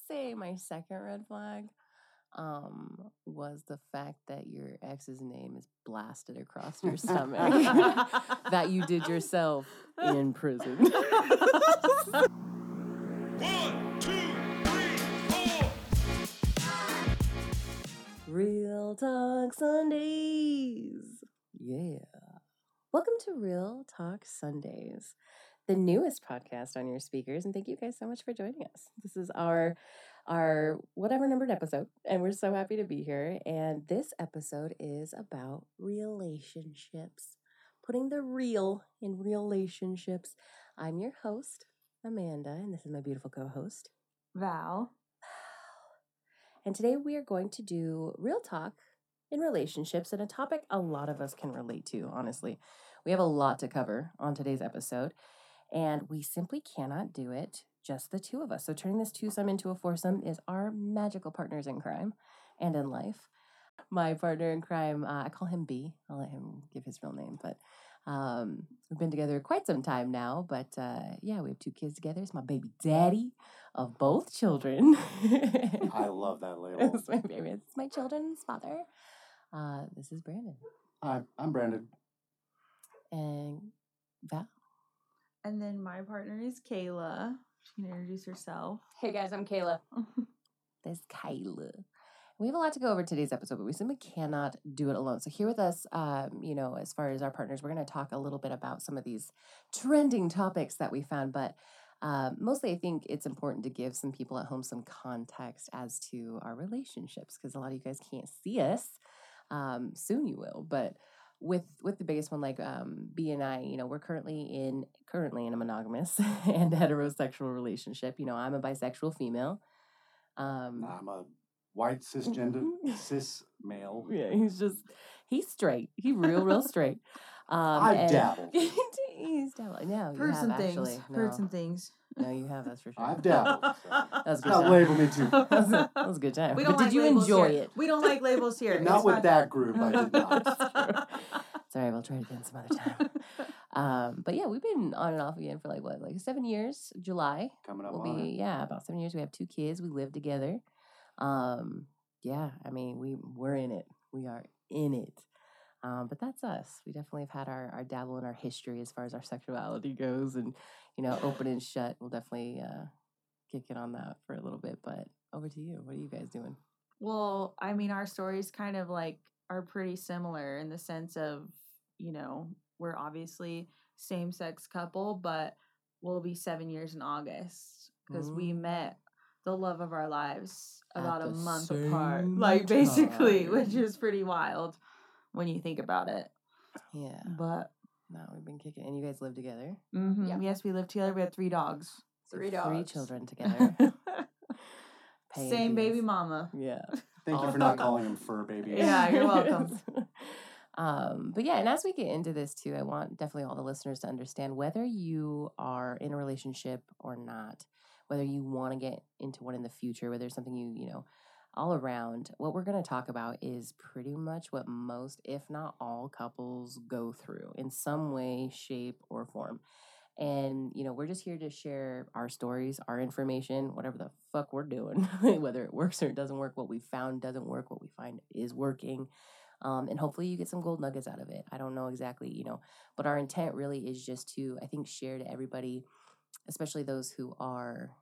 say my second red flag was the fact that your ex's name is blasted across your stomach that you did yourself in prison. 1, 2, 3, 4. Real Talk Sundays. Yeah. Welcome to Real Talk Sundays, the newest podcast on your speakers, and thank you guys so much for joining us. This is our whatever numbered episode, and we're so happy to be here. And this episode is about relationships, putting the real in relationships. I'm your host, Amanda, and this is my beautiful co-host, Val. And today we are going to do real talk in relationships, and a topic a lot of us can relate to, honestly. We have a lot to cover on today's episode, and we simply cannot do it just the two of us. So turning this twosome into a foursome is our magical partners in crime and in life. My partner in crime, I call him B. I'll let him give his real name, but we've been together quite some time now. But yeah, we have 2 kids together. It's my baby daddy of both children. I love that label. It's my favorite. It's my children's father. This is Brandon. Hi, I'm Brandon. And Val. And then my partner is Kayla. She can introduce herself. Hey guys, I'm Kayla. There's Kayla. We have a lot to go over today's episode, but we simply cannot do it alone. So here with us, as far as our partners, we're going to talk a little bit about some of these trending topics that we found. But mostly I think it's important to give some people at home some context as to our relationships, because a lot of you guys can't see us. Soon you will. But with the biggest one, like B and I, we're currently in a monogamous and heterosexual relationship. I'm a bisexual female. I'm a white cis male. Yeah, he's straight. He's real straight. I dabble. He's dabble. No, Heard some things. Actually. Heard some things. No, you have, that's for sure. I've dabbled. So. That was a good Not time. label me too. That was a good time. We don't But like did you labels enjoy here. it? We don't like labels here. Not It's with fine. that group, I did not. Sorry, we'll try it again some other time. But yeah, we've been on and off again for like 7 years. July Coming up will on be it. about 7 years. We have 2 kids. We live together. Yeah, I mean we're in it. We are in it. But that's us. We definitely have had our dabble in our history as far as our sexuality goes, and open and shut. We'll definitely kick it on that for a little bit. But over to you. What are you guys doing? Well, I mean, our stories kind of are pretty similar in the sense of, we're obviously same-sex couple, but we'll be 7 years in August because we met the love of our lives about a month apart, basically, which is pretty wild when you think about it. Yeah. But no, we've been kicking, and you guys live together. mm-hmm. Yep. Yes, we live together. We have 3 dogs. So 3 3 dogs. children together. Same baby mama. Yeah. Thank you for not calling them fur babies. Yeah, you're welcome. But yeah, and as we get into this too, I want definitely all the listeners to understand whether you are in a relationship or not, whether you want to get into one in the future, whether it's something you all around. What we're going to talk about is pretty much what most, if not all, couples go through in some way, shape, or form. And, we're just here to share our stories, our information, whatever the fuck we're doing, whether it works or it doesn't work, what we found doesn't work, what we find is working. And hopefully you get some gold nuggets out of it. I don't know exactly, but our intent really is just to, I think, share to everybody, especially those who are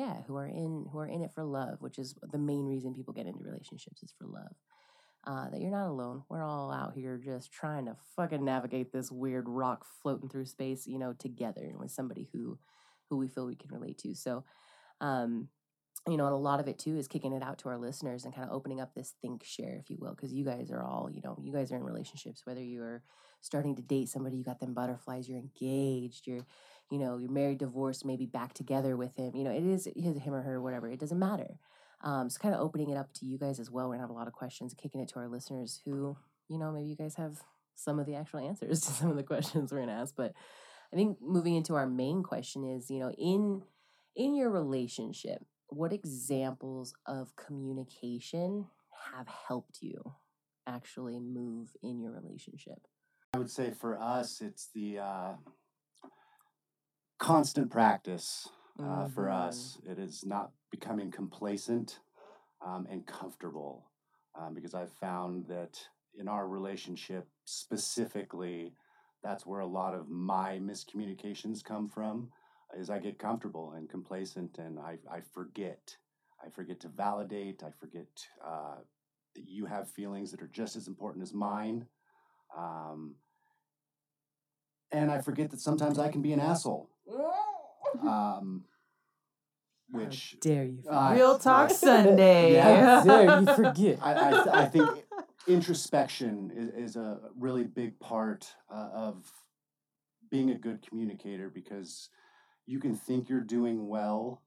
in it for love, which is the main reason people get into relationships is for love. That you're not alone. We're all out here just trying to fucking navigate this weird rock floating through space, together with somebody who we feel we can relate to. So, and a lot of it too is kicking it out to our listeners and kind of opening up this think share, if you will, because you guys are all, you guys are in relationships, whether you're starting to date somebody, you got them butterflies, you're engaged, you're married, divorced, maybe back together with him, it is him or her, whatever, it doesn't matter. So kind of opening it up to you guys as well. We're going to have a lot of questions, kicking it to our listeners who, maybe you guys have some of the actual answers to some of the questions we're going to ask. But I think moving into our main question is, in your relationship, what examples of communication have helped you actually move in your relationship? I would say for us, it's the constant practice for Mhm. us. It is not becoming complacent and comfortable, because I've found that in our relationship specifically, that's where a lot of my miscommunications come from. Is I get comfortable and complacent, and I forget. I forget to validate. I forget that you have feelings that are just as important as mine. Um, and I forget that sometimes I can be an asshole. Um, which How dare you? Real Talk I- Sunday. Yeah. How dare you forget? I think introspection is a really big part of being a good communicator, because you can think you're doing well,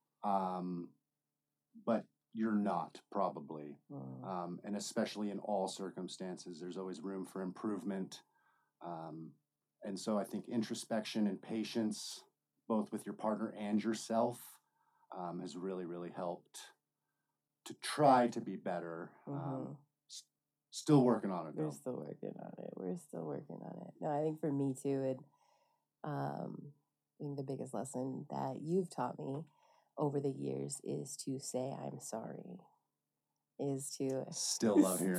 but you're not, probably. And especially in all circumstances, there's always room for improvement. And so I think introspection and patience, both with your partner and yourself, has really, really helped to try to be better. Mhm. Still working on it, We're though. still working on it. We're still working on it. No, I think for me too, I think the biggest lesson that you've taught me over the years is to say I'm sorry. Is to Still love hearing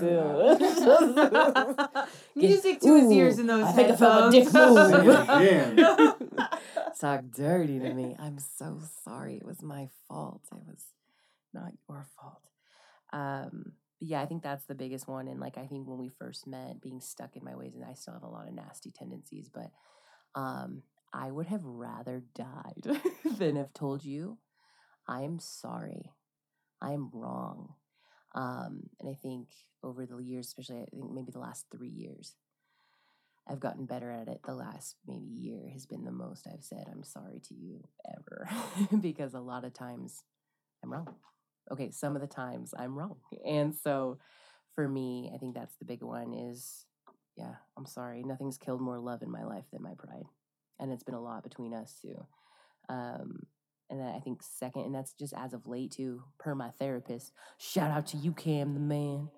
that. Music to his ears in those I think I felt my dick headphones. move. Say it again. Talk dirty to me. I'm so sorry. It was my fault. It was not your fault. But yeah, I think that's the biggest one. And like, I think when we first met, being stuck in my ways, and I still have a lot of nasty tendencies, but I would have rather died than have told you, I'm sorry. I'm wrong. And I think over the years, especially I think maybe the last 3 years, I've gotten better at it. The last maybe year has been the most I've said I'm sorry to you ever. Because a lot of times I'm wrong. Okay, some of the times I'm wrong. And so for me, I think that's the big one is, yeah, I'm sorry. Nothing's killed more love in my life than my pride. And it's been a lot between us too. And then I think second, and that's just as of late too, per my therapist. Shout out to you, Cam, the man.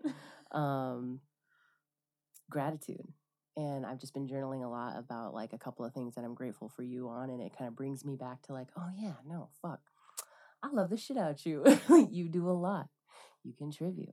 Gratitude. And I've just been journaling a lot about like a couple of things that I'm grateful for you on. And it kind of brings me back to like, oh yeah, no, fuck. I love the shit out you. You do a lot. You contribute.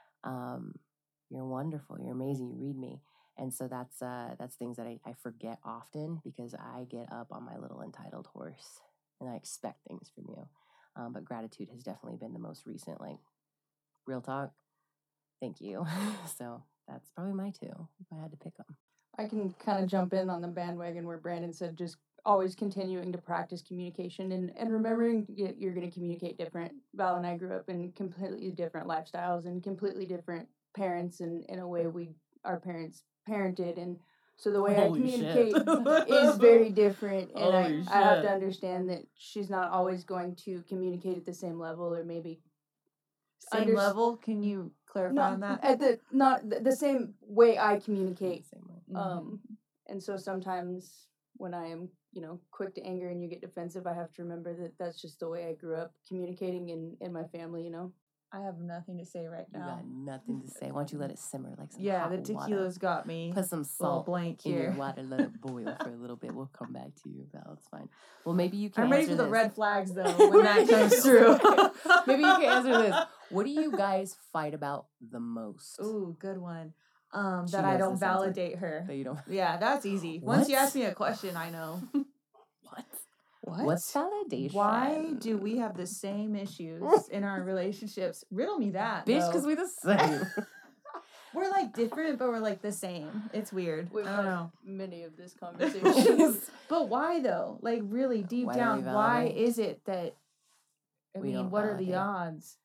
You're wonderful. You're amazing. You read me. And so that's things that I forget often because I get up on my little entitled horse and I expect things from you. But gratitude has definitely been the most recent, like, real talk. Thank you. So that's probably my two if I had to pick them. I can kind of jump in on the bandwagon where Brandon said just always continuing to practice communication and remembering you're going to communicate different. Val and I grew up in completely different lifestyles and completely different parents, and in a way our parents parented, and so the way Holy I shit. communicate is very different, and Holy I have shit. to understand that she's not always going to communicate at the same level, or maybe Same level? Can you clarify on that? at the same way I communicate. Same way. Mm-hmm. And so sometimes when I am, quick to anger and you get defensive, I have to remember that that's just the way I grew up communicating in my family, I have nothing to say right You now. got nothing to say. Why don't you let it simmer like some Yeah, hot the water? tequila's got me. Put some a little salt blank in your here. water. Let it boil for a little bit. We'll come back to you, Val. It's fine. Well, maybe you can I'm ready answer for the this. red flags though when that comes through. Maybe you can answer this. What do you guys fight about the most? Ooh, good one. She That I knows don't this answer. validate her. That you don't. Yeah, that's easy. Once you What? ask me a question, I know. What? What? What's validation? Why do we have the same issues in our relationships? Riddle me that, Bitch, though. because we the same. We're like different, but we're like the same. It's weird. We've I don't had know. many of this conversation. But why though? Like really deep Why do down, we why validate? is it that? I We mean, don't what are the validate. odds?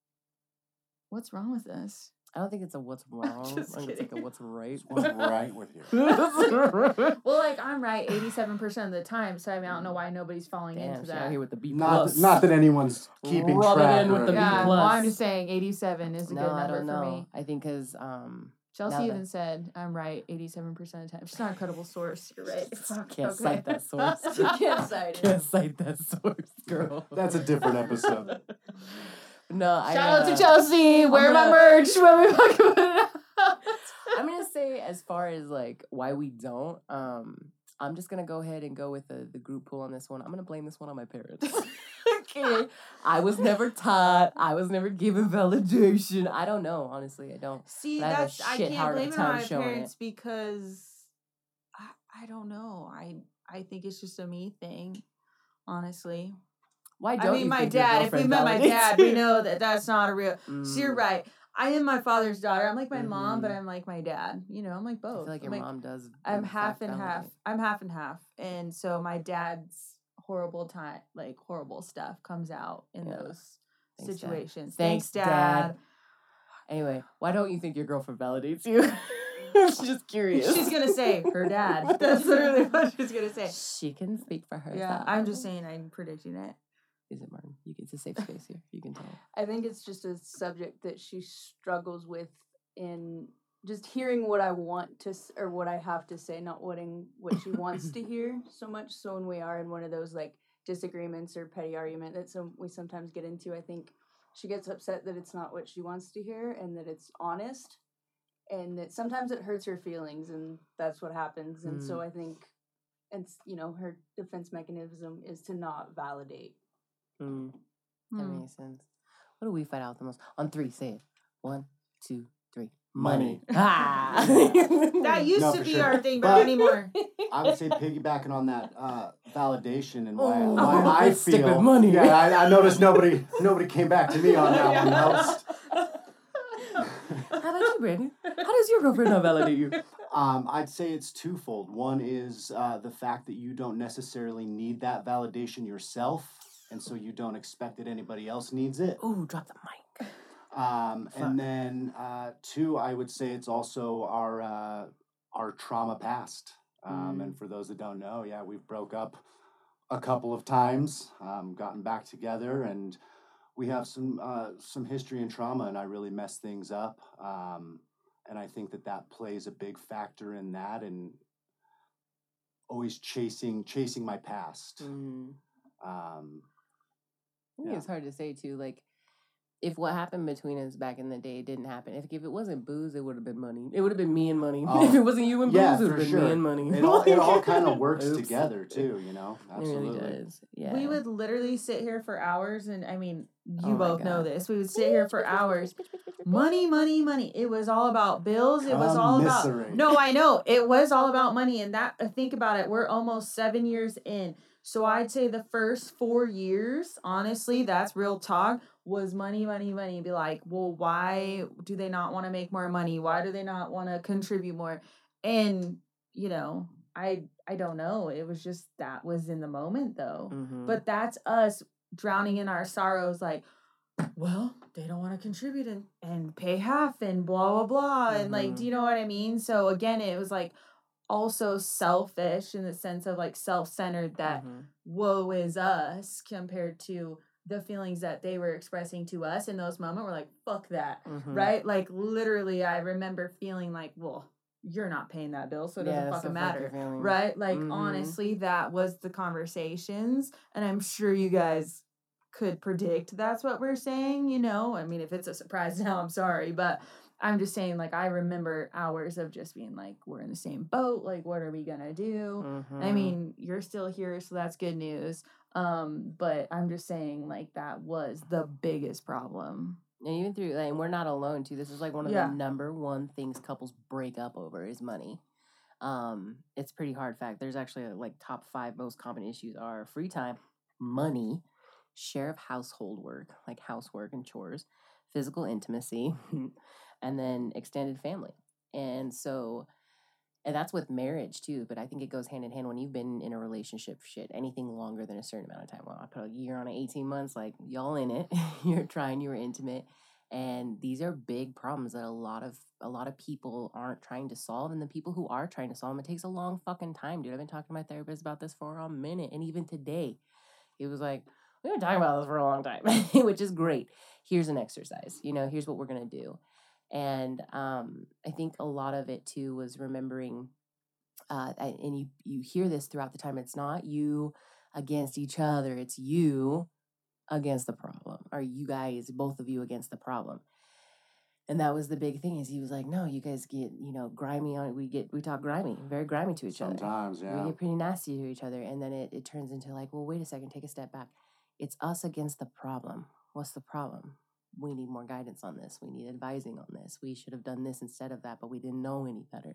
What's wrong with us? I don't think it's a what's wrong. Just I think it's like a kidding. what's right. What's right with you? Well, like I'm right 87% of the time, so I mean I don't know why nobody's falling Damn, into she out that. here with the B Not plus. not that anyone's keeping Rub it track in with or the B Yeah, anything. well, I'm plus. just saying 87 is a No, good I number don't for know. me. I think because Chelsea now even that- said I'm right 87% of the time. She's not a credible source. You're right. Fuck, can't okay. cite that source. Can't cite it. Can't cite that source, girl. That's a different episode. No, I Shout out to Chelsea. Wear my gonna- merch when we fucking put it out. I'm gonna say as far as like why we don't, I'm just gonna go ahead and go with the group pool on this one. I'm gonna blame this one on my parents. Okay. I was never taught. I was never given validation. I don't know, honestly. I don't. See, But I have a that's I shit can't hard of a blame it on time my showing parents it. because I don't know. I think it's just a me thing, honestly. Why don't I mean, you my think your dad. If we girlfriend met my validates dad, we you? know that that's not a real. So you're Mm, right. I am my father's daughter. I'm like my mom, but Mhm. I'm like my dad. You know, I'm like I both. feel like I'm your like, mom does. I'm in half fact and half. validate. I'm half and half. And so my dad's horrible time, like horrible stuff comes out in Yeah. those Thanks, Dad. situations. Thanks, Thanks, Dad. Dad. Anyway, why don't you think your girlfriend validates you? Just curious. She's gonna say her dad. That's literally what she's gonna say. She can speak for herself. Yeah, I'm just saying. I'm predicting it. Is it, Martin? It's a safe space here. You can tell. I think it's just a subject that she struggles with in just hearing what I want to or what I have to say, not what she wants to hear so much. So when we are in one of those like disagreements or petty argument that we sometimes get into, I think she gets upset that it's not what she wants to hear and that it's honest, and that sometimes it hurts her feelings, and that's what happens. And so I think, and her defense mechanism is to not validate. That makes sense. What do we fight out the most? On 3, say it. 1, 2, 3. Money. Ah. That used No, to for be sure. our thing, But- but anymore. I would say piggybacking on that validation and why, Oh, why I let's stick with feel. money. Yeah, I noticed nobody came back to me on that one. Host. How about you, Brandon? How does your girlfriend not validate you? I'd say it's twofold. One is the fact that you don't necessarily need that validation yourself, and so you don't expect that anybody else needs it. Ooh, drop the mic. And then 2, I would say it's also our trauma past. And for those that don't know, yeah, we've broke up a couple of times, gotten back together, and we have some history and trauma, and I really messed things up. And I think that plays a big factor in that, and always chasing my past. I think it's hard to say too. Like, if what happened between us back in the day didn't happen, if it wasn't booze, it would have been money. It would have been me and money. Oh, if it wasn't you and booze, yeah, it would for have been sure. me and money. It all kind of works Oops. together too, you know. Absolutely. It really does. Yeah. We would literally sit here for hours, and I mean, Oh you my both know God. this. We would sit here for hours. Money, money, money. It was all about bills. It was all about. Commiserate. No, I know. It was all about money. And think about it. We're almost 7 years in. So I'd say the first 4 years, honestly, that's real talk, was money, money, money. Be like, well, why do they not want to make more money? Why do they not want to contribute more? And, I don't know. It was just that was in the moment though. Mhm. But that's us drowning in our sorrows, like, well, they don't want to contribute and pay half and blah, blah, blah. And like, do you know what I mean? So again, it was like also selfish in the sense of like self-centered that woe is us compared to the feelings that they were expressing to us in those moments. We're like, fuck that. Right? Like literally, I remember feeling like, well, you're not paying that bill, so it doesn't fucking matter. Right? Like honestly, that was the conversations. And I'm sure you guys could predict that's what we're saying, I mean, if it's a surprise now, I'm sorry, but I'm just saying, like, I remember hours of just being like, we're in the same boat, like, what are we gonna do? I mean, you're still here, so that's good news, but I'm just saying, like, that was the biggest problem. And even through, like, and we're not alone too. This is like one of Yeah. the number one things couples break up over is money. It's pretty hard fact. There's actually like top 5 most common issues are free time, money, share of household work, like housework and chores, physical intimacy, and then extended family. And that's with marriage too, but I think it goes hand in hand when you've been in a relationship, anything longer than a certain amount of time. Well, I put a year on it, 18 months, like y'all in it, you're trying, you were intimate. And these are big problems that a lot of people aren't trying to solve. And the people who are trying to solve them, it takes a long fucking time, dude. I've been talking to my therapist about this for a minute. And even today, it was like, we've been talking about this for a long time, which is great. Here's an exercise, here's what we're going to do. And I think a lot of it too was remembering, and you hear this throughout the time, it's not you against each other, it's you against the problem, or you guys, both of you against the problem. And that was the big thing is he was like, no, you guys get, grimy on we talk grimy, very grimy to each other. Sometimes, yeah. We get pretty nasty to each other. And then it turns into like, well, wait a second, take a step back. It's us against the problem. What's the problem? We need more guidance on this. We need advising on this. We should have done this instead of that, but we didn't know any better.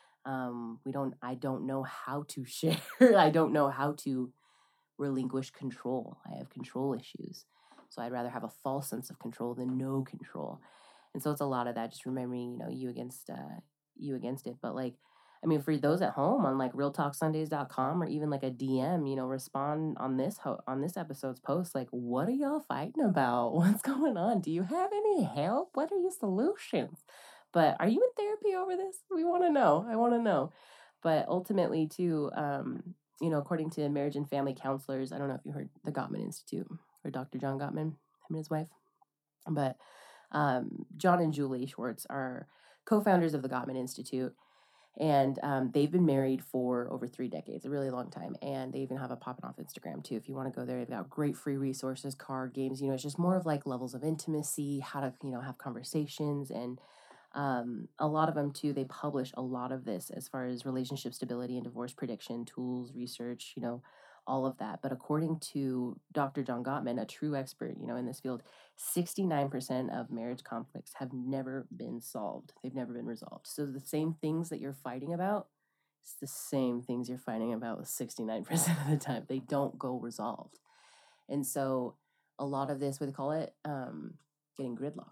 I don't know how to share. I don't know how to relinquish control. I have control issues. So I'd rather have a false sense of control than no control. And so it's a lot of that, just remembering, you against it. But like, I mean, for those at home on like realtalksundays.com or even like a DM, respond on this episode's post. Like, what are y'all fighting about? What's going on? Do you have any help? What are your solutions? But are you in therapy over this? We want to know. I want to know. But ultimately, too, according to marriage and family counselors, I don't know if you heard the Gottman Institute or Dr. John Gottman, him and his wife, but John and Julie Schwartz are co-founders of the Gottman Institute, and they've been married for over 3 decades, a really long time, and they even have a popping off Instagram too. If you want to go there, they've got great free resources, card games. It's just more of like levels of intimacy, how to have conversations, and a lot of them too. They publish a lot of this as far as relationship stability and divorce prediction tools, research, all of that. But according to Dr. John Gottman, a true expert, in this field, 69% of marriage conflicts have never been solved. They've never been resolved. So the same things that you're fighting about, it's the same things you're fighting about 69% of the time. They don't go resolved. And so a lot of this, what they call it, getting gridlocked.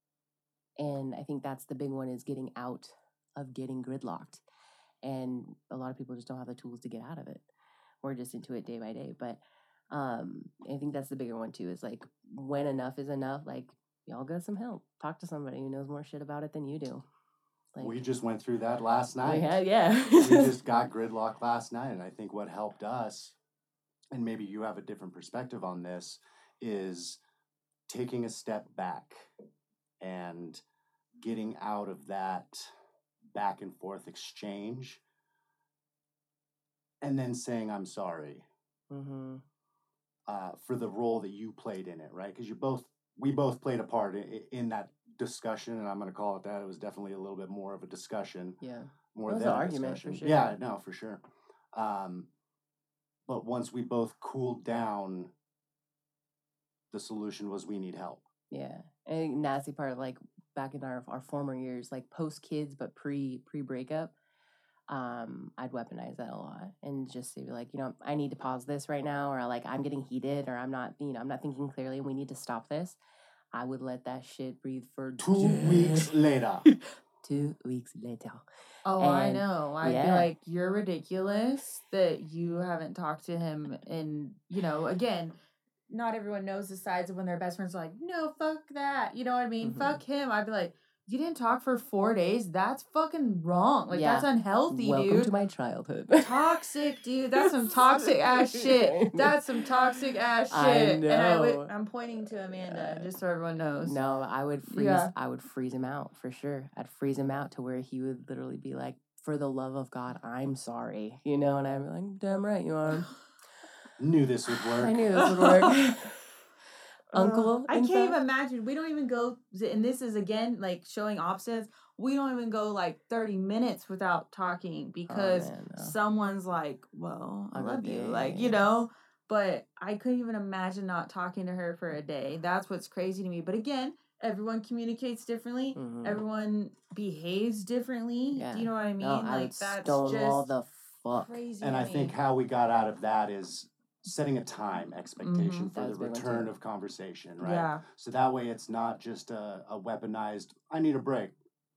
And I think that's the big one, is getting out of getting gridlocked. And a lot of people just don't have the tools to get out of it. We're just into it day by day. But I think that's the bigger one too, is like, when enough is enough, like, y'all got some help. Talk to somebody who knows more shit about it than you do. Like, We just went through that last night. Yeah. We just got gridlocked last night. And I think what helped us, and maybe you have a different perspective on this, is taking a step back and getting out of that back and forth exchange, and then saying, I'm sorry Mm-hmm. For the role that you played in it, right? Because we both played a part in that discussion, and I'm going to call it that. It was definitely a little bit more of a discussion. Yeah. More It was than an a argument, discussion. for sure. Yeah, no, for sure. But once we both cooled down, the solution was we need help. Yeah. And nasty part, like back in our former years, like post kids, but pre breakup, I'd weaponize that a lot and just say like, I need to pause this right now, or like, I'm getting heated, or I'm not thinking clearly, and we need to stop this. I would let that shit breathe for 2 weeks later. 2 weeks later. Oh, I And, know. I'd be yeah. like, you're ridiculous that you haven't talked to him. And, again, not everyone knows the sides of when their best friends are like, no, fuck that. You know what I mean? Mhm. Fuck him. I'd be like, you didn't talk for 4 days? That's fucking wrong. Like, Yeah. that's unhealthy, Welcome dude. to my childhood. Toxic, dude. That's some toxic ass shit. That's some toxic ass I shit. know. And I'm pointing to Amanda, just so everyone knows. No, I would freeze. Yeah. I would freeze him out for sure. I'd freeze him out to where he would literally be like, "For the love of God, I'm sorry," and I'd be like, "Damn right you are." Knew this would work. I knew this would work. Uncle, I in can't even fact. imagine. We don't even go, and this is again like showing opposites. We don't even go like 30 minutes without talking because man, no. someone's like, "Well, I Like a love you," day. like But I couldn't even imagine not talking to her for a day. That's what's crazy to me. But again, everyone communicates differently. Mhm. Everyone behaves differently. Yeah. Do you know what I mean? No, I like would that's stonewall just the fuck. crazy. And to I me. think how we got out of that is setting a time expectation Mhm. for the That's a big one, return too. of conversation, right? Yeah. So that way it's not just a weaponized, I need a break.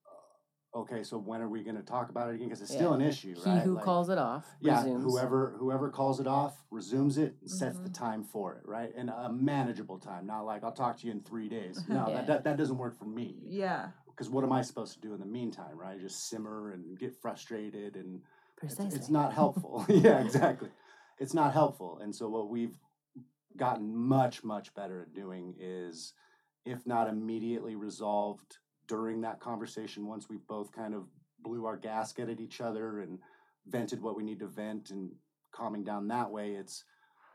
Okay, so when are we going to talk about it again? Because it's still an issue, He right? who Like, calls it off yeah, resumes. whoever calls it off resumes it and sets the Mhm. time for it, right? And a manageable time, not like I'll talk to you in 3 days. No, Yeah. that doesn't work for me. Yeah. Because what am I supposed to do in the meantime, right? Just simmer and get frustrated, and Precisely. it's not helpful. Yeah, exactly. It's not helpful. And so what we've gotten much, much better at doing is, if not immediately resolved during that conversation, once we both kind of blew our gasket at each other and vented what we need to vent and calming down that way, it's,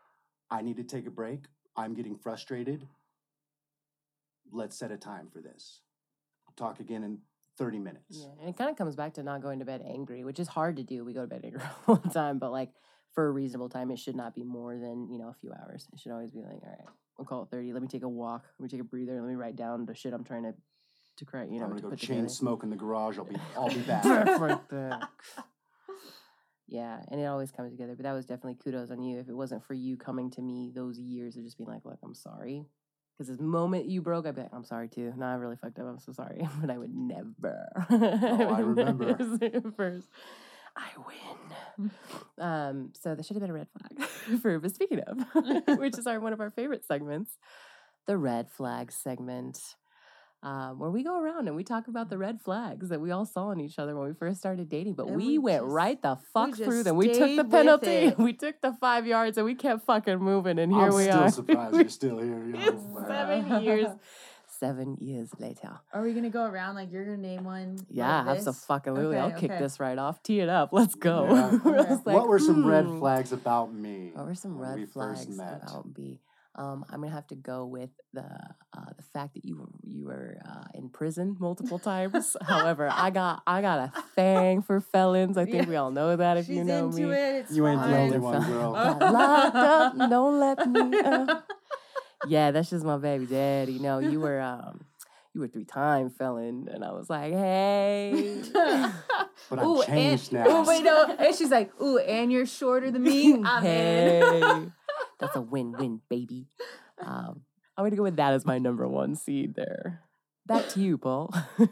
I need to take a break. I'm getting frustrated. Let's set a time for this. talk again in 30 minutes. Yeah, and it kind of comes back to not going to bed angry, which is hard to do. We go to bed angry all the time, but like for a reasonable time, it should not be more than, a few hours. It should always be like, all right, we'll call it 30. Let me take a walk. Let me take a breather. Let me write down the shit I'm trying to correct, I'm gonna to go put chain together. smoke in the garage. I'll be back. Right back. Yeah, and it always comes together. But that was definitely kudos on you. If it wasn't for you coming to me those years of just being like, look, I'm sorry. Because the moment you broke, I'd be like, I'm sorry too. No, I really fucked up. I'm so sorry. But I would never. I remember. First, I win. So that should have been a red flag for, but speaking of, which is one of our favorite segments, the red flag segment. Where we go around and we talk about the red flags that we all saw in each other when we first started dating, but And we we went just- right the fuck just through them. We took stayed the with penalty, it. we took the 5 yards, and we kept fucking moving. And here I'm we still are. surprised you're still here. It's Wow. 7 years. 7 years later. Are we gonna go around like you're gonna name one? Yeah, like this? absolutely. Okay, I'll kick okay. this right off. Tee it up. Let's go. Yeah. We're Okay. just like, What were some red "Hmm." flags about me? What were some when we red first flags met? about B? I'm gonna have to go with the fact that you were in prison multiple times. However, I got a thing for felons. I think Yeah. we all know that if She's you know into me. it. It's You ain't the fine. only one, girl. Got locked up. Don't let me. Yeah, that's just my baby daddy. You were 3-time felon, and I was like, hey. But Ooh, I've changed now. Oh wait, no. And she's like, ooh, and you're shorter than me. I'm in. Hey. That's a win-win, baby. I'm going to go with that as my number one seed there. Back to you, Paul.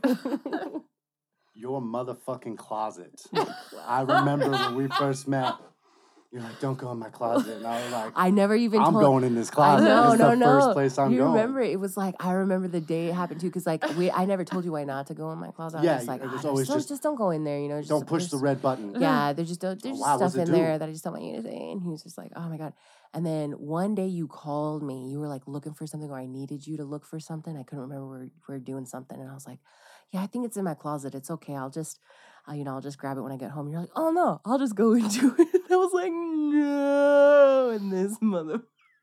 Your motherfucking closet. I remember when we first met. You're like, don't go in my closet. And I was like, I never even I'm told... going in this closet. No, This is no, the no. first place I'm you going. remember it was like I remember the day it happened too, because like I never told you why not to go in my closet. I Yeah, was just like, it was there's always so- just don't go in there, just Don't push the there's- red button. Yeah, there's just wow, what's stuff it in there do? that I just don't want you to say. And he was just like, oh my God. And then one day you called me. You were like looking for something, or I needed you to look for something. I couldn't remember. We were doing something. And I was like, yeah, I think it's in my closet. It's okay. I'll just grab it when I get home. You're like, oh no, I'll just go into it. I was like, no. And this mother.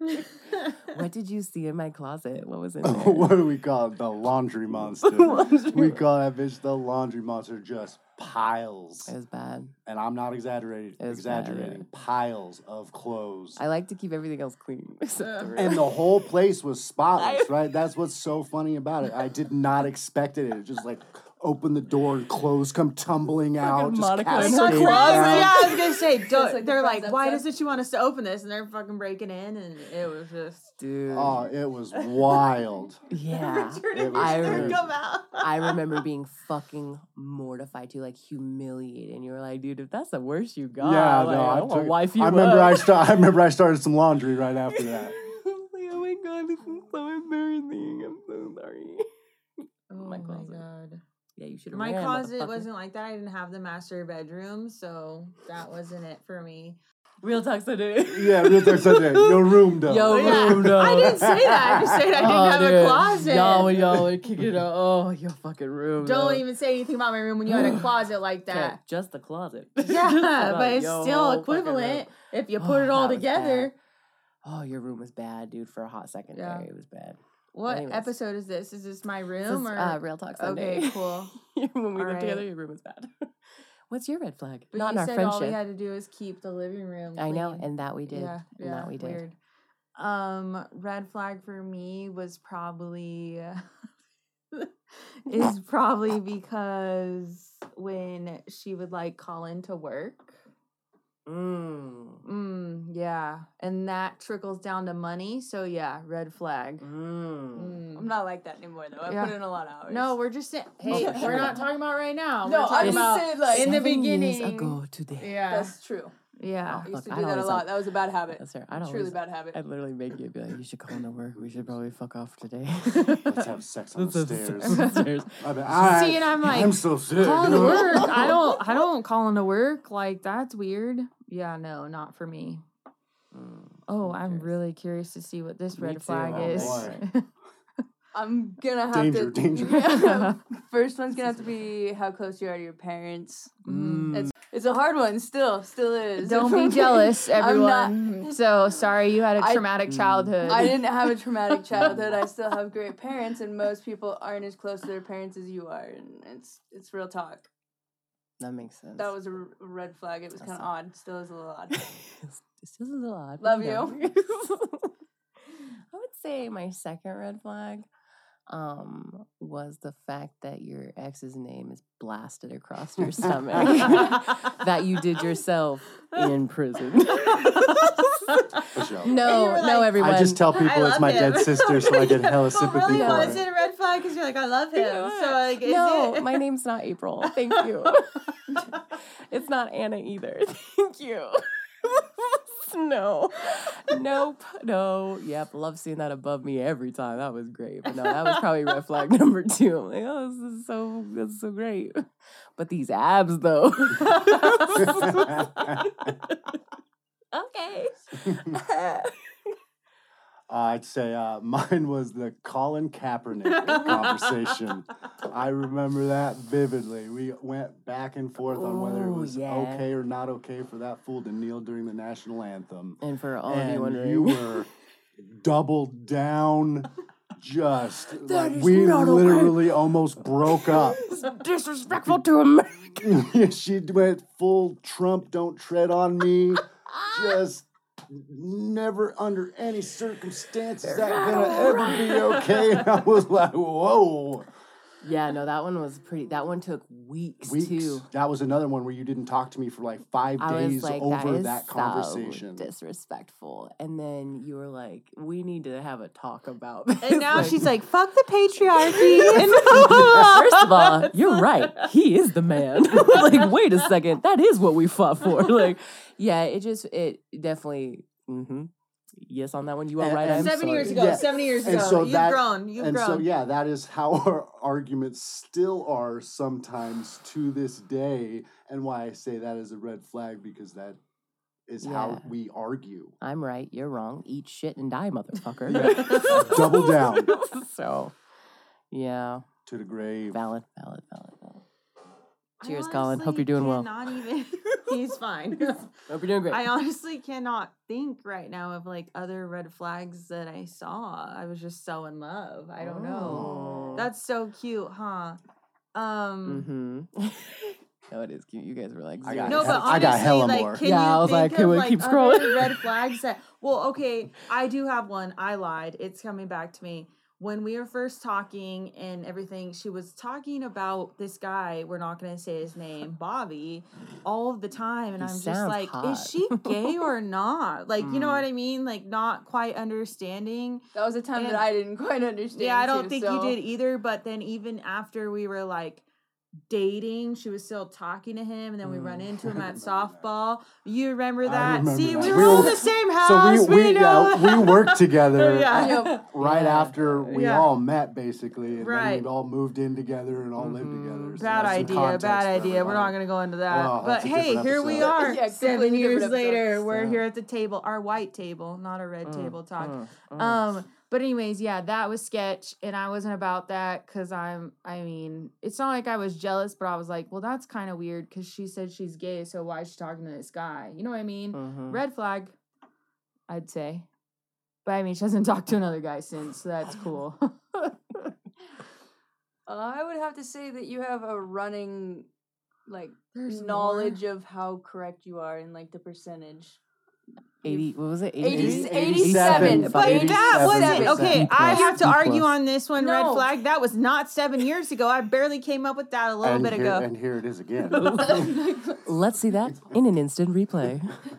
What did you see in my closet? What was in there? What do we call it? The laundry monster. Laundry We call that bitch the laundry monster. Just piles. It was bad. And I'm not exaggerating. It was bad, Exaggerating. Piles of clothes. I like to keep everything else clean. Except the room. And the whole place was spotless, right? That's what's so funny about it. I did not expect it. It just like open the door and clothes come tumbling out. Just Monica in It's her not cascade closet. closet. down. Yeah, I was gonna say. like Don't, the they're like, Friends why episode. doesn't she want us to open this? And they're fucking breaking in, and it was just. Dude. Oh, it was wild. Yeah. It was I crazy. remember- come out. I remember being fucking mortified too, like humiliated. And you were like, dude, if that's the worst you got, Yeah, like, no, I want to took- wife you I remember up. I remember I started some laundry right after that. I was like, oh my God, this is so embarrassing. I'm so sorry. Oh My my closet. god. Yeah, you should have My ran, closet motherfucker. wasn't like that. I didn't have the master bedroom, so that wasn't it for me. Real talk today. Yeah, real talk Sunday. No room though. Yo, Yeah, room though. I didn't say that. I just said I didn't have a closet. Y'all would kick it out. Oh, your fucking room. Don't though. even say anything about my room when you had a closet like Okay, that. just the closet. Yeah, Just but it's your still whole fucking equivalent room. if you put it all that was bad. together. Oh, your room was bad, dude. For a hot second Yeah. there, it was bad. What Anyways. episode is this? Is this my This room is, or Real Talk Sunday. Okay, cool. When we All lived together, right. your room was bad. What's your red flag? But Not you in our said all we friendship. had to do is keep the living room. I know, clean. and that we did. Yeah, and that we did. Weird. Red flag for me was probably is probably because when she would like call into work. Yeah, and that trickles down to money. So yeah, red flag. I'm not like that anymore though. I Yeah. put in a lot of hours. No, we're just saying. Hey, for we're sure. not talking about right now. No, we're I talking just about said, like, in the 7 years beginning. ago today. Yeah, That's true. yeah. I used Look, to I'd do that a always, lot. like- That was a bad habit. That's fair. I'd Truly always, bad habit. I'd literally make you be like, you should call into work. We should probably fuck off today. Let's have sex on the Let's have stairs. sex on the stairs. I've been, See, and I'm like, I'm so sick. Calling to work. I don't call into work. Like that's weird. Yeah, no, not for me. Oh, I'm curious. really curious to see what this Me red too. flag Oh, is. boy. I'm gonna have Danger, to. danger. Yeah. First one's gonna have to be how close you are to your parents. It's a hard one. Still is. Don't be jealous, I'm not- everyone. So sorry you had a I- traumatic childhood. I didn't have a traumatic childhood. I still have great parents, and most people aren't as close to their parents as you are, and it's real talk. That makes sense. That was a red flag. It was kind of odd. Still is a little odd. It's just a little odd. but Love know. I would say my second red flag was the fact that your ex's name is blasted across your stomach that you did yourself in prison. For sure. No, were no, like, everyone. I just tell I people it's love my him. dead sister, so I get hella But sympathy really, for was her. it a red flag? Because you're like, I love him. So like, is no, it? my name's not April. Thank you. It's not Anna either. Thank you. No. Nope. No. Yep. Love seeing that above me every time. That was great. But no, that was probably red flag number 2. I'm like, oh, this is so great. But these abs though. Okay. I'd say mine was the Colin Kaepernick conversation. I remember that vividly. We went back and forth on whether it Ooh, was yeah. okay or not okay for that fool to kneel during the national anthem. And for all of you And wondering, you were doubled down. Just That like is we not okay. literally almost broke up. disrespectful to America. She went full Trump, don't tread on me. Just never under any circumstances is that gonna ever be okay. And I was like, whoa. Yeah, no, that one was pretty. That one took weeks too. That was another one where you didn't talk to me for like 5 I days was like, over is that conversation. so disrespectful. And then you were like, we need to have a talk about this. And now she's like, fuck the patriarchy. First of all, you're right. He is the man. Like, wait a second. That is what we fought for. Like, yeah, it definitely, yes, on that one. You are And- right. and I'm 7 sorry. years ago. Yeah. 7 years And ago. so You've that- grown. You've And grown. so, yeah, that is how our arguments still are sometimes to this day. And why I say that is a red flag, because that is how Yeah. we argue. I'm right. You're wrong. Eat shit and die, motherfucker. Double down. So, yeah. To the grave. Valid. I Cheers, Colin. Hope you're honestly doing well. cannot even. He's fine. Hope you're doing great. I honestly cannot think right now of like other red flags that I saw. I was just so in love. I don't know. Oh. That's so cute, huh? No, it is cute. You guys were like, I zero. got No, but I got honestly, hella like, more. can Yeah, you I was think like, of, can we like, keep other scrolling? red flags that? Well, okay, I do have one. I lied. It's coming back to me. When we were first talking and everything, she was talking about this guy. We're not going to say his name, Bobby, all of the time, and He I'm just sounds like, hot. is she gay or not? Like, you know Mm. what I mean? Like, not quite understanding. That was a time And- that I didn't quite understand. Yeah, I don't too, think so. you did either. But then even after we were like dating, she was still talking to him, and then we run into him at softball. You remember I that? remember See, that. we We were all in were- the same So house. we know. worked together Yeah. right Yeah. after we Yeah. all met, basically. And Right. then we all moved in together and all lived Mhm. together. So Bad that's some idea. context Bad for idea. We're not everybody. going to go into that. Oh, but that's a hey, different here we episode. are. Yeah, 7 completely years different episode. later, we're Yeah. here at the table, our white table, not a red table talk. Mm. But anyways, yeah, that was sketch, and I wasn't about that because I mean, it's not like I was jealous, but I was like, well, that's kind of weird because she said she's gay, so why is she talking to this guy? You know what I mean? Mhm. Red flag, I'd say. But I mean, she hasn't talked to another guy since, so that's cool. I would have to say that you have a running, like, There's more. knowledge of how correct you are in, like, the percentage. 80, what was it? 80 83? 87. But But that wasn't 87%. okay. I have to B argue plus. on this one. Red No. flag. That was not 7 years ago. I barely came up with that a little And bit here, ago. and here it is again. Let's see that in an instant replay.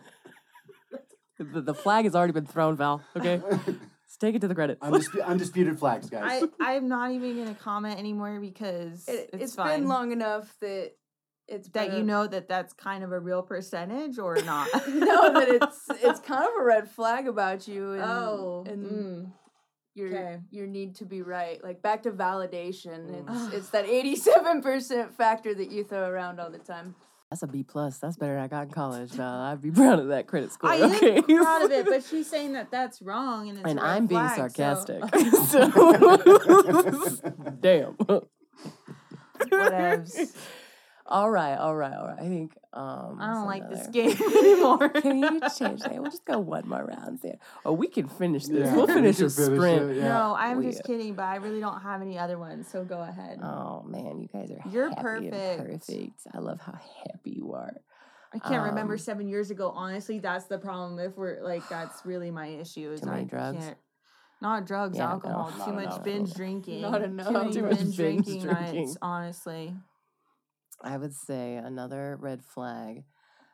The flag has already been thrown, Val. Okay? Let's take it to the credits. Undisputed flags, guys. I'm not even gonna comment anymore because It's fine. been long enough that it's that been you a- know that that's kind of a real percentage or not. no, that it's kind of a red flag about you and, Oh, and your 'kay. your need to be right. Like back to validation. Mm. It's that 87% factor that you throw around all the time. That's a B plus. That's better than I got in college. I'd be proud of that credit score. I Okay. am proud of it, but she's saying that that's wrong, and it's And a red I'm being flag, sarcastic. So. So, damn. Whatevs. All right. I think I don't what's like this another- game anymore. Can you change that? We'll just go one more round there. Or we can finish this. Yeah, We'll we finish can a finish sprint. it, yeah. No, I'm We- just kidding, but I really don't have any other ones, so go ahead. Oh man, you guys are You're happy and perfect. perfect. I love how happy you are. I can't remember Um, 7 years ago. Honestly, that's the problem. If we're like, that's really my issue. Is Too many I drugs? Can't, not drugs, Yeah, no, alcohol. not Too much enough. binge drinking. Not enough. Too many Too much binge binge drinking drinking. nights. Honestly, I would say another red flag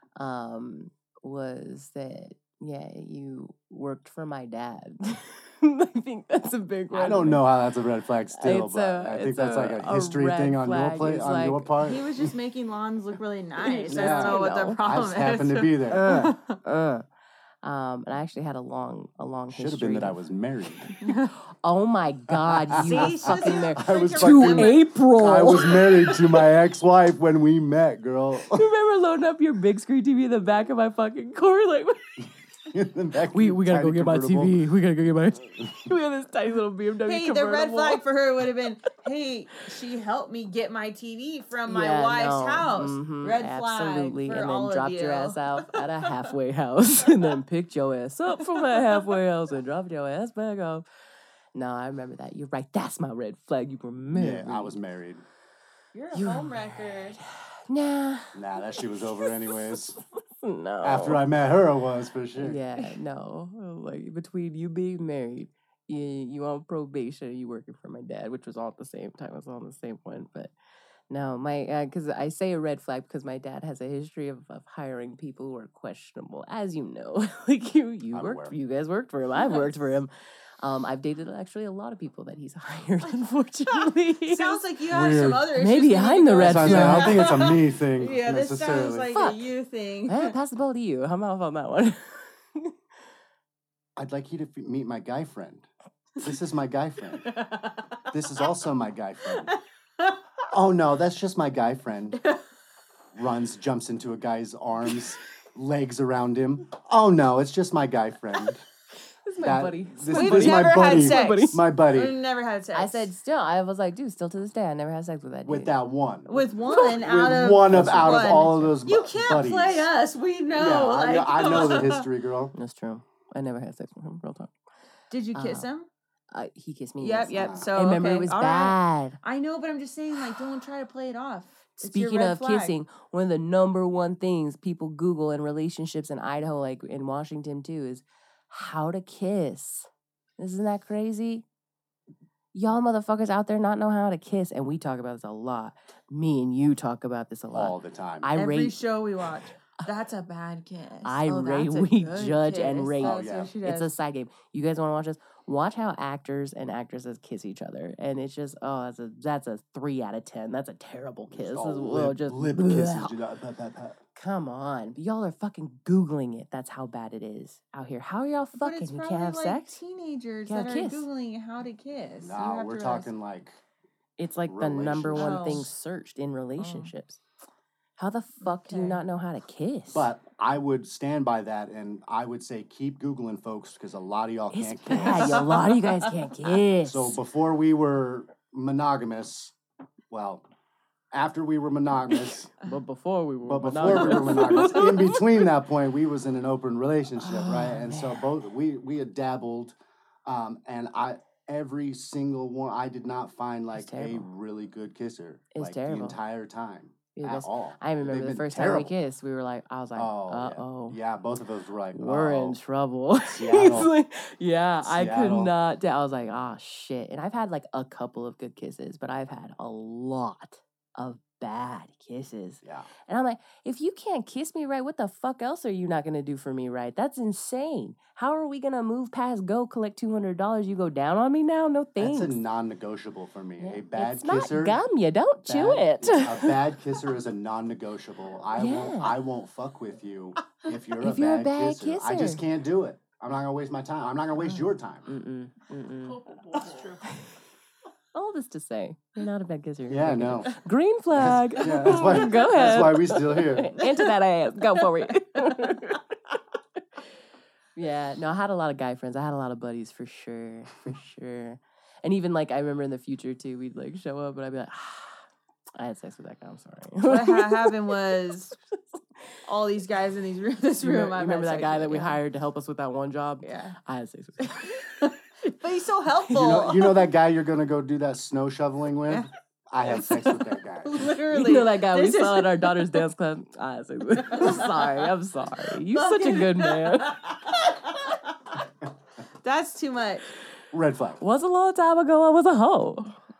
was that you worked for my dad. I think that's a big one. I don't know how that's a red flag still, It's but I think it's that's like a history red thing on your flag. plate, It's on your like- part. he was just making lawns look really nice. I Yeah, don't know what I the know. I problem just is. happened to be there. And I actually had a long Should history. have been that I was married. Oh my God, you See, were should've fucking been married. I was freaking To fucking- April. I was married to my ex-wife when we met, girl. You remember loading up your big screen TV in the back of my fucking car? Like, In the back of we your gotta go tiny get my convertible. TV. We gotta go get my. We have this tiny little BMW Hey, the convertible. red flag for her would have been, hey, she helped me get my TV from my Yeah, wife's no, house. mhm, Red flag absolutely, for and all then of dropped you. your ass out at a halfway house, and then picked your ass up from that halfway house and dropped your ass back off. No, I remember that. You're right. That's my red flag. You were married. Yeah, I was married. You're a You were home record. Nah, Nah, that shit was over anyways. no. After I met her, it was for sure. Yeah, no. Like between you being married, you on probation, you working for my dad, which was all at the same time. It was all on the same one, but no, my because I say a red flag because my dad has a history of hiring people who are questionable, as you know. Like you I'm worked, aware. you guys worked for him. I've worked for him. I've dated actually a lot of people that he's hired. Unfortunately, Sounds like you have Weird. some other issues. Maybe we need I'm to the go red That's what I'm into. saying. I don't flag. think it's a me thing Yeah, this necessarily. sounds like Fuck. a you thing. Hey, pass the ball to you. I'm off on that one. I'd like you to meet my guy friend. This is my guy friend. This is also my guy friend. Oh no, that's just my guy friend. Runs, jumps into a guy's arms, legs around him. Oh no, it's just my guy friend. This is my That- buddy. this- We've this is my never had buddy. sex. My We've buddy. never had sex. I said still. I was like, dude, still to this day, I never had sex with that dude. With that one. with one out With of one of out one. of all of those You can't buddies. play us. We know. Yeah, like, I know the come on. history, girl. That's true. I never had sex with him. Real talk. Did you kiss him? He kissed me. Yep, yes. yep. Ah. So I remember okay, it was all right. bad. I know, but I'm just saying, like, don't try to play it off. It's your Speaking red of flag. kissing, one of the number one things people Google in relationships in Idaho, like in Washington too, is how to kiss. Isn't that crazy? Y'all motherfuckers out there not know how to kiss, and we talk about this a lot. Me and you talk about this a lot. All the time. I Every rate. show we watch, that's a bad kiss. I Oh, rate, that's a we good judge and kiss. rate. Oh, That's yeah. what she It's a does. side game. You guys want to watch this? Watch how actors and actresses kiss each other, and it's just that's a 3 out of 10. That's a terrible kiss. Just all This is- well, lip, just lip bleh. kisses. You know, that. Come on, y'all are fucking googling it. That's how bad it is out here. How are y'all But fucking? it's You probably can't have like sex. teenagers Can't that are kiss. googling how to kiss. You No, have we're to realize- talking like It's like the number one thing relationships. searched in relationships. How the fuck do you Okay. not know how to kiss? But I would stand by that, and I would say keep Googling, folks, because a lot of y'all it's can't bad. kiss. A lot of you guys can't kiss. So before we were monogamous, well, after we were monogamous, but before we were, but before we were monogamous, in between that point, we was in an open relationship, right? Oh, And so man. both we had dabbled, and every single one, I did not find like a terrible. really good kisser It's like terrible. the entire time. Dude, At that's- all. I remember They've the been first time we terrible. kissed. We were like, I was like, Oh, oh. yeah. Both of us were like, We're in "Uh-oh." trouble. Seattle. He's like, yeah, I could Seattle. not. I was like, ah, shit. And I've had like a couple of good kisses, but I've had a lot of bad kisses. Yeah. And I'm like, if you can't kiss me right, what the fuck else are you not gonna do for me right? That's insane. How are we gonna move past go collect $200? You go down on me now? No thanks. That's a non-negotiable for me. Yeah, A bad it's kisser. not gum. You don't chew bad- it. A bad kisser is a non-negotiable. Yeah. I won't fuck with you if you're If a you're a bad, bad kisser. I just kisser. can't do it. I'm not gonna waste my time. I'm not gonna waste your time. Mm-mm. Mm-mm. It's true. All this to say. You're not a bad kisser. You're a Yeah, good no. kisser. Green flag. Yeah, that's why, Go ahead. That's why we still here. Into that ass. Go for it. Yeah, no, I had a lot of guy friends. I had a lot of buddies for sure. For sure. And even like I remember in the future too, we'd like show up and I'd be like, I had sex with that guy. I'm sorry. What happened was all these guys in this You room. remember, I've you remember had that sex guy with, that we yeah. hired to help us with that one job? Yeah. I had sex with him. But he's so helpful. You know that guy you're gonna go do that snow shoveling with? I had sex with that guy. Literally. You know that guy we This is- saw at our daughter's dance club? I had sex with him. I'm sorry. You such a good man. That's too much. Red flag. Was a long time ago. I was a hoe.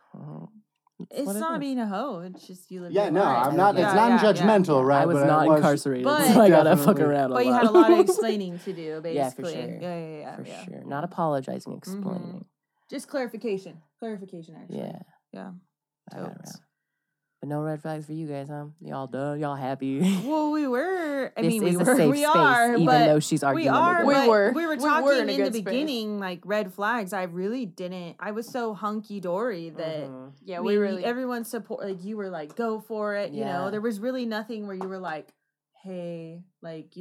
It's what it not is. being a hoe. It's just you live Yeah, your no, life. I'm not. Yeah, It's yeah, non-judgmental, right? I was But not was- incarcerated, But- so I gotta fuck Definitely. around a But lot. you had a lot of explaining to do, basically. Yeah, for sure. Yeah. For sure. Not apologizing, explaining. Just clarification. Clarification, actually. Yeah. Yeah. I got Totes. around. But no red flags for you guys, huh? Y'all done? Y'all happy? Well, we were. I This mean, is we a were. safe We space, are. even but though she's we arguing. are. We but were. We were We talking were in a in the good space. beginning, like red flags. I really didn't. I was so hunky dory that. Mhm. Yeah, I we mean, really. everyone support. Like you were like, go for it. You know, Yeah. there was really nothing where you were like, hey, like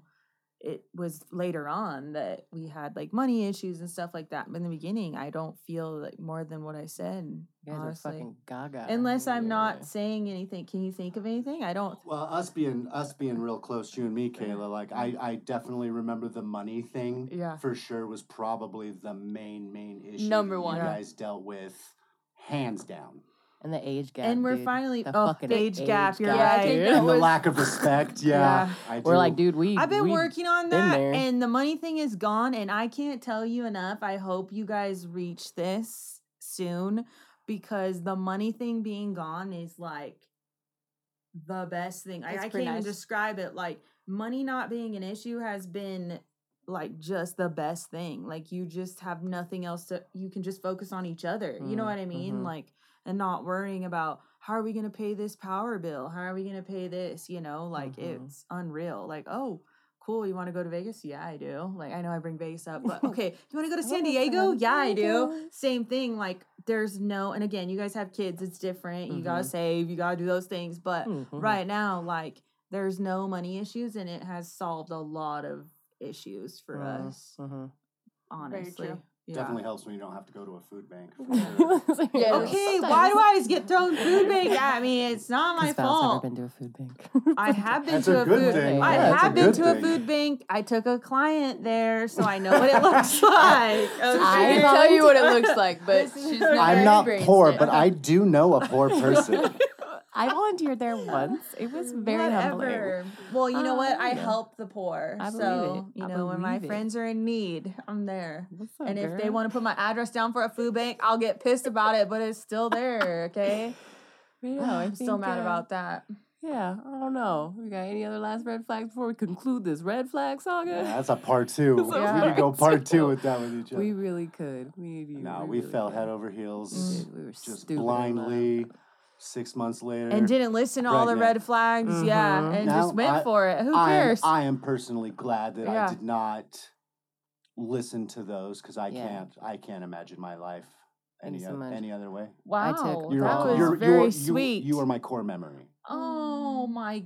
it was later on that we had like money issues and stuff like that. But in the beginning, I don't feel like more than what I said. You guys honestly. are fucking gaga. Unless I'm Yeah. not saying anything. Can you think of anything? I don't. Well, us being real close, you and me, Kayla. Like I definitely remember the money thing. Yeah. For sure, was probably the main issue. Number that one. You Yeah. guys dealt with, hands down. And the age gap. And we're dude. finally. The Oh, fucking the age gap. You're gap, right. dude. dude. And the was- lack of respect. Yeah. I We're do. like, dude, I've been we working on been that, there. and the money thing is gone. And I can't tell you enough. I hope you guys reach this soon, because the money thing being gone is like the best thing. It's I can't pretty even nice. describe it. Like money not being an issue has been like just the best thing. Like you just have nothing else to. You can just focus on each other. You know what I mean? Mhm. Like, and not worrying about how are we going to pay this power bill? How are we going to pay this? Like Mhm. it's unreal. Like, oh, cool. You want to go to Vegas? Yeah, I do. Like, I know I bring Vegas up, but okay. You want to go to San wanna Diego? San Yeah, I do. Diego. Same thing. Like, there's no, and again, you guys have kids. It's different. You got to save. You got to do those things. But Mhm. right now, like, there's no money issues, and it has solved a lot of issues for us, Mhm. honestly. true. Yeah. Definitely helps when you don't have to go to a food bank. For sure. Yeah, Okay, why do I always get thrown food bank at me? It's not my Because Val's fault. never been to a food bank. I have been That's to a a good food thing. I Yeah, that's have a been good to a thing. food bank. I took a client there, so I know what it looks like. I Okay? can tell you what it looks like, but This is- she's never I'm not experienced poor, it. but I do know a poor person. I volunteered there once. It was very humbling. Whatever. Well, you know what? I yeah. help the poor. I believe So, it. you I know, when my believe it. friends are in need, I'm there. What's up, And if they girl? want to put my address down for a food bank, I'll get pissed about it, but it's still there, okay? Yeah, I I'm still think, mad about that. Yeah, I don't know. We got any other last red flags before we conclude this red flag saga? Yeah, that's a part two. That's a We could go part part two. two with that with each other. We really could. Me and you. No, we really fell could. head over heels. We did. We were Just stupid in love. blindly. 6 months later. And didn't listen to all the Pregnant. red flags, yeah, Mhm. and Now, just went for it. Who I cares? am personally glad that Yeah. I did not listen to those because I Yeah. can't imagine my life Thank you so much. any other way. Wow, took- You're that all- was you're- very sweet. You are my core memory. Oh my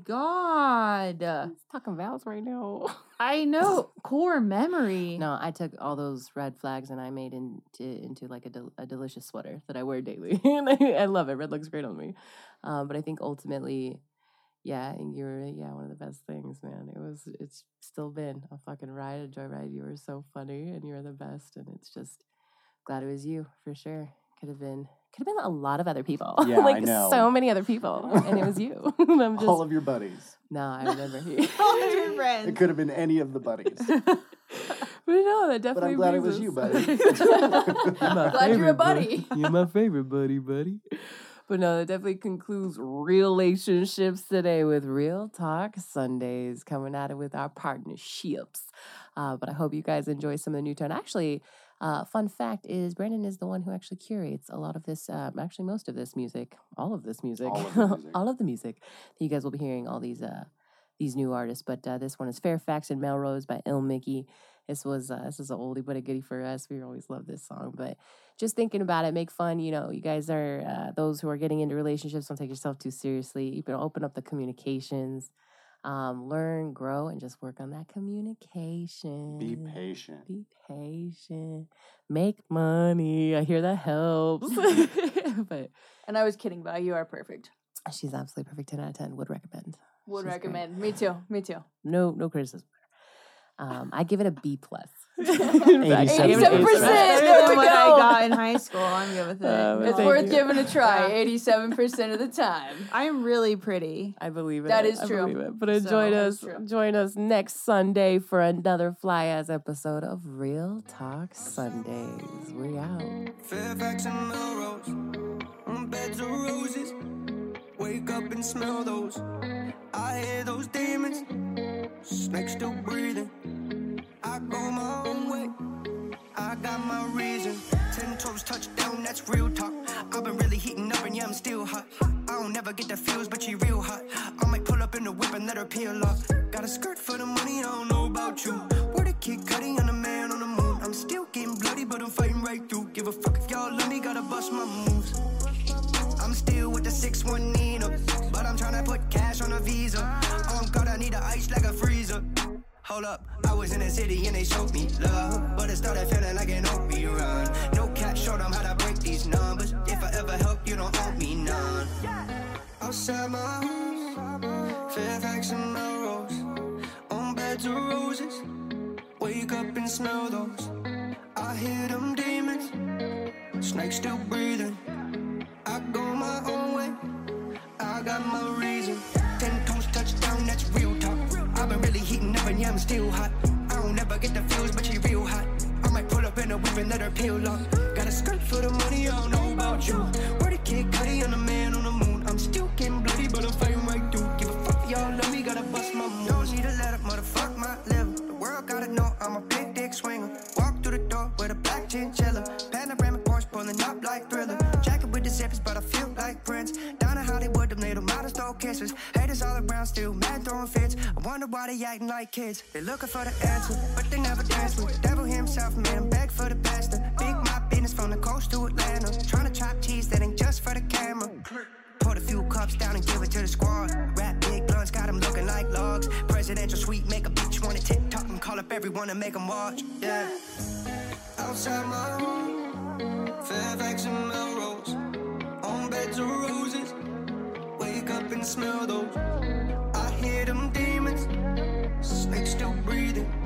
god! Let's talk vows right now. I know core memory. No, I took all those red flags and I made into like a delicious sweater that I wear daily. And I love it. Red looks great on me. But I think ultimately, yeah, and you're one of the best things, man. It's still been a fucking ride, a joyride. You were so funny and you're the best. And it's just glad it was you for sure. Could have been a lot of other people. Yeah, like I know. so many other people. And it was you. I'm just All of your buddies. no, I remember you. All of your It friends. could have been any of the buddies. But no, that definitely. But I'm glad it was brings you, us- buddy. You're my Glad you're a favorite, buddy. You're my favorite buddy. But no, that definitely concludes relationships today with Real Talk Sundays, coming at it with our partnerships. But I hope you guys enjoy some of the new tone. Actually, fun fact is Brandon is the one who actually curates a lot of this, actually most of this music, all of this music, All of the music. all of the music that you guys will be hearing all these new artists. But this one is Fairfax and Melrose by Il Mickey. This is an oldie but a goodie for us. We always love this song. But just thinking about it, make fun. You know, you guys are those who are getting into relationships. Don't take yourself too seriously. You can open up the communications, learn, grow, and just work on that communication. Be patient. Be patient. Make money. I hear that helps. But And I was kidding, Val. You are perfect. she's absolutely perfect. 10 out of 10. Would recommend. Would She's great. recommend. Me too. Me too. No criticism. I give it a B plus. 87%. There we What I go. got in high school, I'm good with it. It's Thank worth you. giving a try 87% of the time. I'm really pretty. I believe it. That is I true. believe it. But So, join that's us. true. Join us next Sunday for another fly ass episode of Real Talk Sundays. We out. Fairfax and Melrose, on beds of roses. Wake up and smell those. I hear those demons. Snakes still breathing. I go my own way. I got my reason. 10 toes touchdown, that's real talk. I've been really heating up and yeah, I'm still hot. I don't never get the feels, but she real hot. I might pull up in the whip and let her peel off. Got a skirt for the money, I don't know about you. Where the kid Cudi and the man on the moon. I'm still getting bloody, but I'm fighting right through. Give a fuck if y'all love me, gotta bust my moves. I'm still with the 6-1 Nina, but I'm tryna put cash on a Visa. Oh God, I need the ice like a freezer. Hold up, I was in the city and they showed me love, but it started feeling like an overrun. No cat showed them how to break these numbers. If I ever help, you don't owe me none. Outside my house, Fairfax and Melrose, on beds of roses. Wake up and smell those. I hear them demons, snakes still breathing. I go my own way, I got my reason. 10 toes touchdown, that's real talk. I've been really heating up and yeah, I'm still hot. I don't never get the feels, but she real hot. I might pull up in a whip and let her peel off. Got a skirt for the money, I don't know about you. Where the kid Cudi and the man on the moon. I'm still getting bloody, but I'm fighting right through. Give a fuck if y'all love me, gotta bust my moves. Don't need to let up, motherfuck my liver. The world gotta know I'm a big dick swinger. Walk through the door with a black chinchilla. Panoramic Porsche pulling up like Thriller. Jacket with the zippers, but I feel like Prince. Down in Hollywood, them little models stole kisses. Haters all around, still mad throwing fits. I wonder why they acting like kids. They looking for the answer, but they never dance with. Devil himself made him beg for the pastor. Big my business from the coast to Atlanta. Trying to chop cheese that ain't just for the camera. Pour a few cups down and give it to the squad. Rap big blunts, got them looking like logs. Presidential suite, make a bitch wanna TikTok and call up everyone and make them watch. Yeah. Outside my home, Fairfax and Melrose, on beds of roses. Wake up and smell those. I hear them demons, snakes still breathing.